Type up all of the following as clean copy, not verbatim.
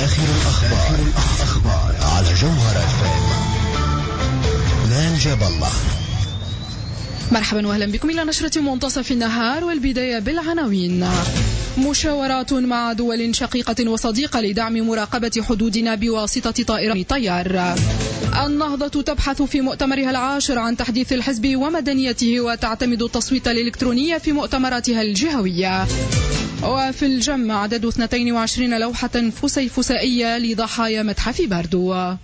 آخر الأخبار على جوهر FM. نال جاب الله. مرحبا واهلا بكم إلى نشرة منتصف النهار، والبداية بالعناوين. مشاورات مع دول شقيقة وصديقة لدعم مراقبة حدودنا بواسطة طائرة طيار. النهضة تبحث في مؤتمرها العاشر عن تحديث الحزب ومدنيته، وتعتمد التصويت الإلكتروني في مؤتمراتها الجهوية. وفي الجم عدد 22 لوحة فسيفسائية لضحايا متحف باردو.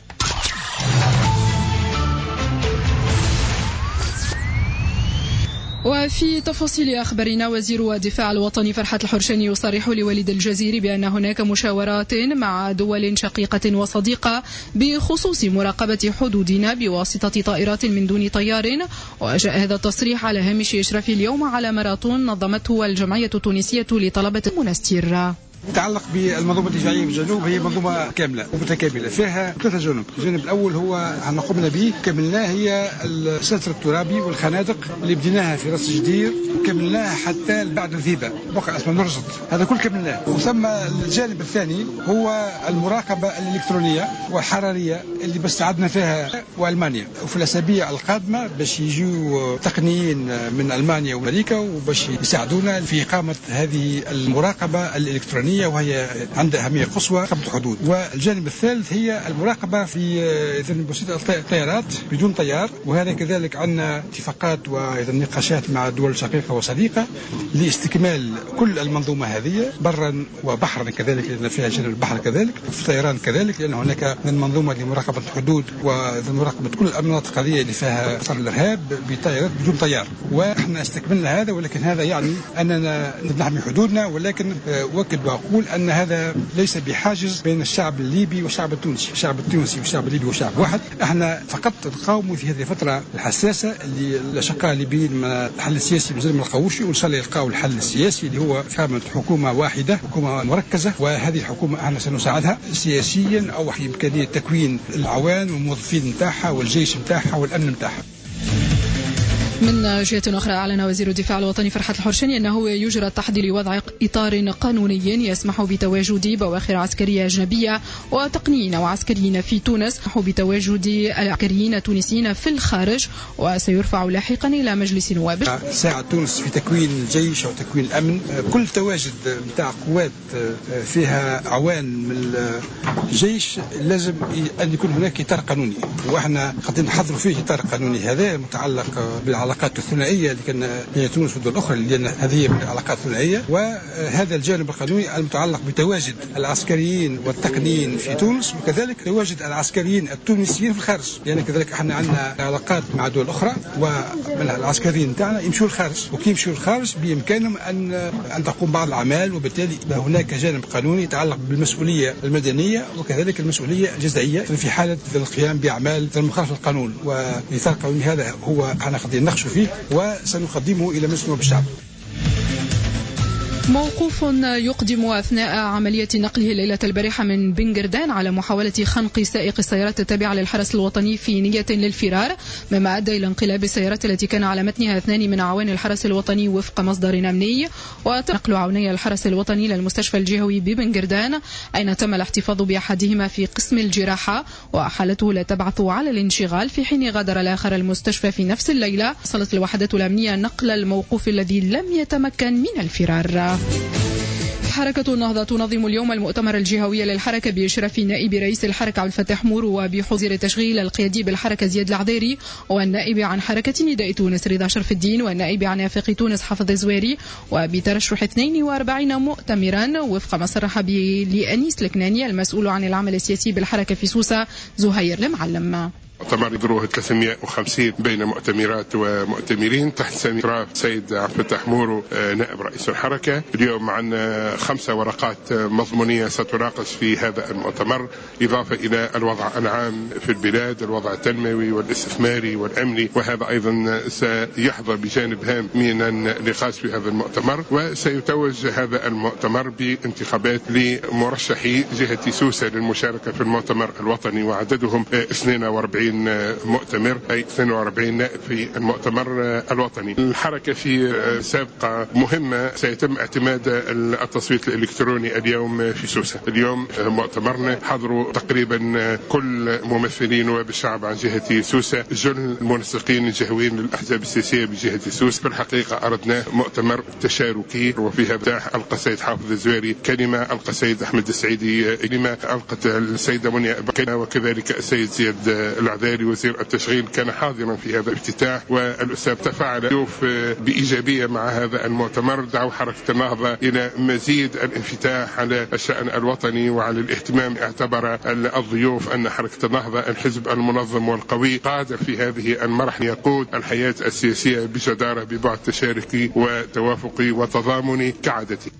وفي تفاصيل أخبارنا، وزير الدفاع الوطني فرحات الحرشاني يصرح لوليد الجزيري بأن هناك مشاورات مع دول شقيقة وصديقة بخصوص مراقبة حدودنا بواسطة طائرات من دون طيار. وجاء هذا التصريح على هامش إشراف اليوم على ماراثون نظمته الجمعية التونسية لطلبة المنستير. يتعلق بالمنظومة الدفاعية في الجنوب، هي منظومة كاملة ومتكاملة فيها ثلاثة جنوب. الجانب الأول هو احنا قمنا به كملناه، هي الستر الترابي والخنادق اللي بديناها في راس جدير وكملناها حتى بعد الذيبة، بقى اسمه نرجط، هذا كل كملناه. وثم الجانب الثاني هو المراقبة الإلكترونية والحرارية اللي بستعدنا فيها وألمانيا، وفي الأسابيع القادمة باش يجوا تقنيين من ألمانيا وأمريكا وباش يساعدونا في إقامة هذه المراقبة الإلكترونية، وهي عندها أهمية قصوى خط الحدود. والجانب الثالث هي المراقبة في الطيارات بدون طيار، وهذا كذلك عندنا اتفاقات ونقاشات مع دول شقيقة وصديقة لاستكمال كل المنظومة هذه برا وبحرا كذلك، لأن فيها جانب البحر كذلك، في الطيران كذلك، لأن هناك منظومة لمراقبة الحدود ومراقبة كل المناطق هذه اللي فيها خطر الإرهاب بطائرات بدون طيار. وإحنا استكملنا هذا، ولكن هذا يعني أننا نحمي حدودنا، ولكن وأكد أقول أن هذا ليس بحاجز بين الشعب الليبي والشعب التونسي، الشعب التونسي والشعب الليبي وشعب واحد. احنا فقط نقاوم في هذه الفترة الحساسة اللي الأشقاء الليبيين من الحل السياسي مازال ما لقاوش، وإن شاء الله يلقاو الحل السياسي اللي هو إقامة حكومة واحدة، حكومة مركزة. وهذه الحكومة احنا سنساعدها سياسيا أو في إمكانية تكوين العوان والموظفين نتاعها والجيش نتاعها والأمن نتاعها. من جهة أخرى، أعلن وزير الدفاع الوطني فرحات الحرشاني أنه يجرى التحضير لوضع إطار قانوني يسمح بتواجد بواخر عسكرية أجنبية وتقنيين وعسكريين في تونس، بتواجد العسكريين التونسيين في الخارج، وسيرفع لاحقا إلى مجلس نواب. ساعد تونس في تكوين الجيش أو تكوين الأمن، كل تواجد نتاع قوات فيها عوان من الجيش لازم أن يكون هناك إطار قانوني، وإحنا قد نحضر فيه إطار قانوني هذا متعلق بالعلاقات الثنائية اللي كان بين تونس والدول الأخرى، لأن هذه علاقات ثنائية. وهذا الجانب القانوني المتعلق بتواجد العسكريين والتقنيين في تونس، وكذلك تواجد العسكريين التونسيين في الخارج، لأن كذلك احنا عندنا علاقات مع دول أخرى، ومن العسكريين نتاعنا يمشوا الخارج، وكي يمشوا الخارج بإمكانهم أن تقوم بعض الأعمال، وبالتالي هناك جانب قانوني يتعلق بالمسؤولية المدنية وكذلك المسؤولية الجزائية في حالة القيام بأعمال مخالفة القانون. والإطار القانوني هذا هو احنا قاعدين نناقشوا فيه وسنقدمه إلى مجلس نواب الشعب. موقوف يقدم أثناء عملية نقله ليلة البارحة من بنجردان على محاولة خنق سائق السيارات التابعة للحرس الوطني في نية للفرار، مما أدى إلى انقلاب السيارات التي كان على متنها 2 من أعوان الحرس الوطني وفق مصدر أمني، ونقل عوني الحرس الوطني للمستشفى الجهوي ببنجردان، أين تم الاحتفاظ بأحدهما في قسم الجراحة وحالته لا تبعث على الانشغال، في حين غادر الآخر المستشفى في نفس الليلة. وصلت الوحدات الأمنية نقل الموقوف الذي لم يتمكن من الفرار. حركة النهضة تنظم اليوم المؤتمر الجهوي للحركة بإشراف نائب رئيس الحركة عبد الفتاح مور، وبحضور تشغيل القيادي بالحركة زياد العذيري، والنائب عن حركة نداء تونس رضا شرف الدين، والنائب عن آفاق تونس حافظ الزويري، وبترشح 42 مؤتمرا وفق ما صرح به لأنيس الكناني المسؤول عن العمل السياسي بالحركة في سوسة زهير المعلم. مؤتمر يدروه 350 بين مؤتمرات ومؤتمرين تحت سمي سيد عبد الفتاح مورو نائب رئيس الحركة. اليوم معنا 5 ورقات مضمونية ستناقش في هذا المؤتمر، إضافة إلى الوضع العام في البلاد، الوضع التنموي والاستثماري والأمني، وهذا أيضا سيحظى بجانب هام من النقاش في هذا المؤتمر. وسيتوج هذا المؤتمر بانتخابات لمرشحي جهة سوسة للمشاركة في المؤتمر الوطني، وعددهم 42 42 مؤتمر، أي 42 نائب في المؤتمر الوطني. الحركة في سابقة مهمة سيتم اعتماد التصويت الإلكتروني اليوم في سوسة. اليوم مؤتمرنا حضروا تقريبا كل ممثلين نواب الشعب عن جهة سوسة، جل المنسقين الجهويين للأحزاب السياسية بجهة سوسة. في الحقيقة أردنا مؤتمر تشاركي، وفيها افتتاح ألقى السيد حافظ الزويري كلمة، ألقى السيد أحمد السعيدي كلمة، ألقت السيدة منيا كلمة، وكذلك السيد زياد العذاري وزير التشغيل كان حاضرا في هذا الافتتاح. والأستاذ تفاعل ضيوف بإيجابية مع هذا المؤتمر، دعوا حركة النهضة إلى مزيد الانفتاح على الشأن الوطني وعلى الاهتمام. اعتبر الضيوف أن حركة النهضة الحزب المنظم والقوي قادر في هذه المرحلة يقود الحياة السياسية بجدارة ببعد تشاركي وتوافقي وتضامني كعادته.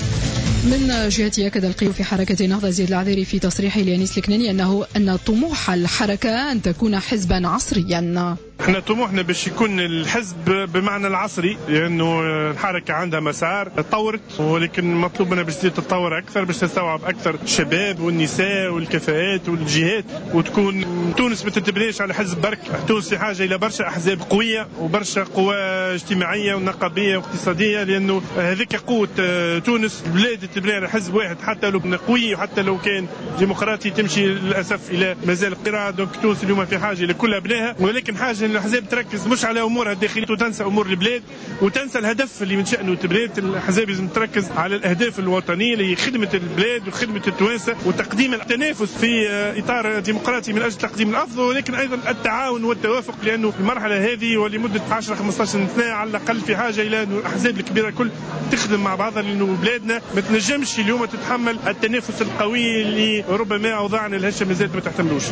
من جهته أكد القيو في حركة النهضة زياد العذاري في تصريحه لأنيس الكناني أن طموح الحركة أن تكون حزبا عصريا. احنا طموحنا باش يكون الحزب بمعنى العصري، لانه الحركه عندها مسار تطورت، ولكن مطلوب منها باش تتطور اكثر، باش تستوعب اكثر الشباب والنساء والكفاءات والجهات، وتكون تونس ما تتبنيش على حزب برك. تونس في حاجه الى برشا احزاب قويه وبرشا قوى اجتماعيه ونقابيه واقتصاديه، لانه هذيك قوه تونس. البلاد تبني على حزب واحد حتى لو كان قوي وحتى لو كان ديمقراطي تمشي للاسف الى مازال القراءه. دونك تونس اليوم في حاجه لكل ابنائها، ولكن حاجه الأحزاب تركز مش على أمورها الداخلية وتنسى أمور البلاد وتنسى الهدف اللي من شأنه البلاد. الأحزاب لازم تركز على الأهداف الوطنية اللي هي خدمة البلاد وخدمة التوانسة وتقديم التنافس في إطار ديمقراطي من أجل تقديم الأفضل، ولكن أيضا التعاون والتوافق، لأنه المرحلة هذه ولمدة 10-15 سنة على الأقل في حاجة إلى أن الأحزاب الكبيرة الكل تخدم مع بعضها، لأنه بلادنا ما تنجمش اليوم تتحمل التنافس القوي اللي ربما أوضاعنا الهشة ما زالت ما تحتملوش.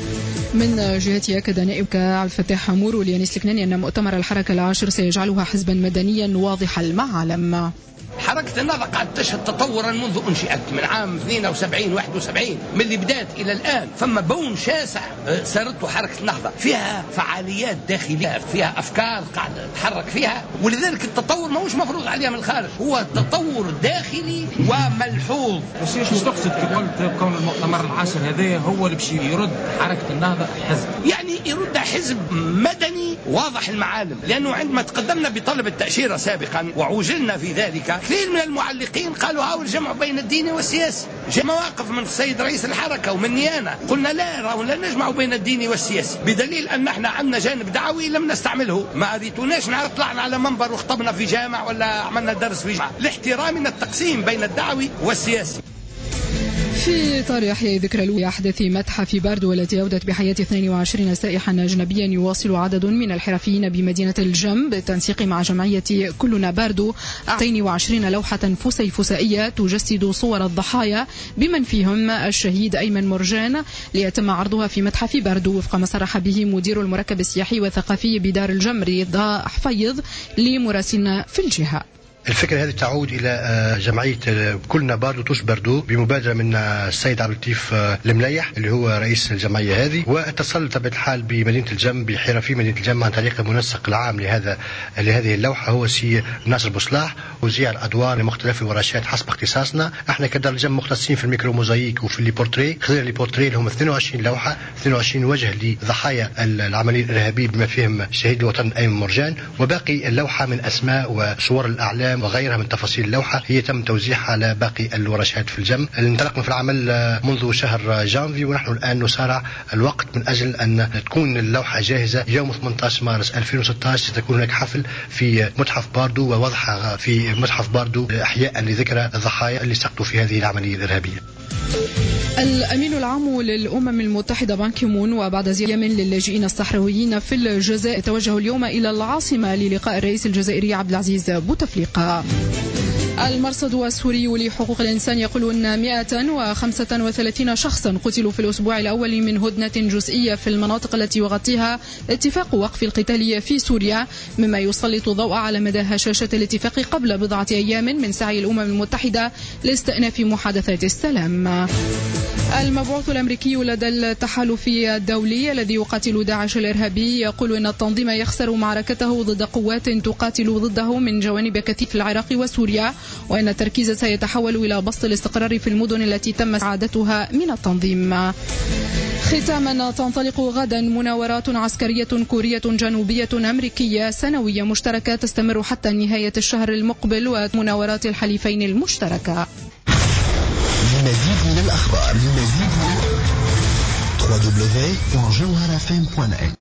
من جهته أكد نائب عبد الفتاح حمور لأنيس الكناني أن مؤتمر الحركة العاشر سيجعلها حزبا مدنيا واضح المعالم. حركة النهضة قاعد تشهد تطورا منذ أنشئت من عام 72-71 من اللي بدأت إلى الآن. فما بون شاسع سارته حركة النهضة، فيها فعاليات داخلية، فيها أفكار قاعدة تحرك فيها، ولذلك التطور ما هوش مفروض عليها من الخارج، هو تطور داخلي وملحوظ. بس ايش تقصد كي قلت كون المؤتمر العاشر هذا هو اللي باش يرد حركة النهضة حزب؟ يعني يرد حزب مدني واضح المعالم، لأنه عندما تقدمنا بطلب التأشيرة سابقا وعوجلنا في ذلك، كثير من المعلقين قالوا هاو الجمع بين الدين والسياسي. جاء مواقف من السيد رئيس الحركة ومني أنا، قلنا لا نجمع بين الدين والسياسي، بدليل أن احنا عندنا جانب دعوي لم نستعمله. ما أريتوناش طلعنا على منبر وخطبنا في جامع ولا عملنا درس في جامع، لاحترامنا التقسيم بين الدعوي والسياسي. في إطار إحياء ذكرى الأولى أحداث متحف باردو والتي أودت بحياة 22 سائحا أجنبيا، يواصل عدد من الحرفيين بمدينة الجم بالتنسيق مع جمعية كلنا باردو 22 لوحة فسيفسائية تجسد صور الضحايا بمن فيهم الشهيد أيمن مرجان، ليتم عرضها في متحف باردو وفق ما صرح به مدير المركب السياحي والثقافي بدار الجم رضا حفيظ لمراسلنا في الجهة. الفكرة هذه تعود إلى جمعية كلنا باردو توش باردو بمبادرة من السيد عبد اللطيف المليح اللي هو رئيس الجمعية هذه، واتصل بطبيعة الحال بمدينة الجم بحرفي مدينة الجم عن طريق المنسق العام لهذه اللوحة هو سي ناصر بوصلاح، وزيع الأدوار لمختلف الورشات حسب اختصاصنا. احنا كدار الجم مختصين في الميكرو موزايك وفي البورتري، خذينا البورتري اللي هم 22 لوحة 22 وجه لضحايا العملية الإرهابية بما فيهم شهيد الوطن أيمن مرجان، وباقي اللوحة من أسماء وصور الأعلام وغيرها من تفاصيل اللوحة هي تم توزيعها على باقي الورشات في الجم. انطلقنا في العمل منذ شهر جانفي، ونحن الآن نسارع الوقت من أجل أن تكون اللوحة جاهزة. يوم 18 مارس 2016 ستكون هناك حفل في متحف باردو ووضعها في متحف باردو إحياء لذكرى الضحايا اللي سقطوا في هذه العملية الإرهابية. الأمين العام للأمم المتحدة بان كيمون وبعد زيارة للاجئين الصحراويين في الجزائر توجه اليوم إلى العاصمة للقاء الرئيس الجزائري عبد العزيز بوتفليقة. المرصد السوري لحقوق الإنسان يقول أن 135 شخصا قتلوا في الأسبوع الأول من هدنة جزئية في المناطق التي يغطيها اتفاق وقف القتال في سوريا، مما يسلط الضوء على مدى هشاشة الاتفاق قبل بضعة أيام من سعي الأمم المتحدة لاستئناف محادثات السلام. المبعوث الأمريكي لدى التحالف الدولي الذي يقاتل داعش الإرهابي يقول أن التنظيم يخسر معركته ضد قوات تقاتل ضده من جوانب كثير في العراق وسوريا، وأن التركيز سيتحول إلى بسط الاستقرار في المدن التي تم استعادتها من التنظيم. ختاما، تنطلق غدا مناورات عسكرية كورية جنوبية أمريكية سنوية مشتركة تستمر حتى نهاية الشهر المقبل ومناورات الحليفين المشتركة. للمزيد من الأخبار www.jawharafm.net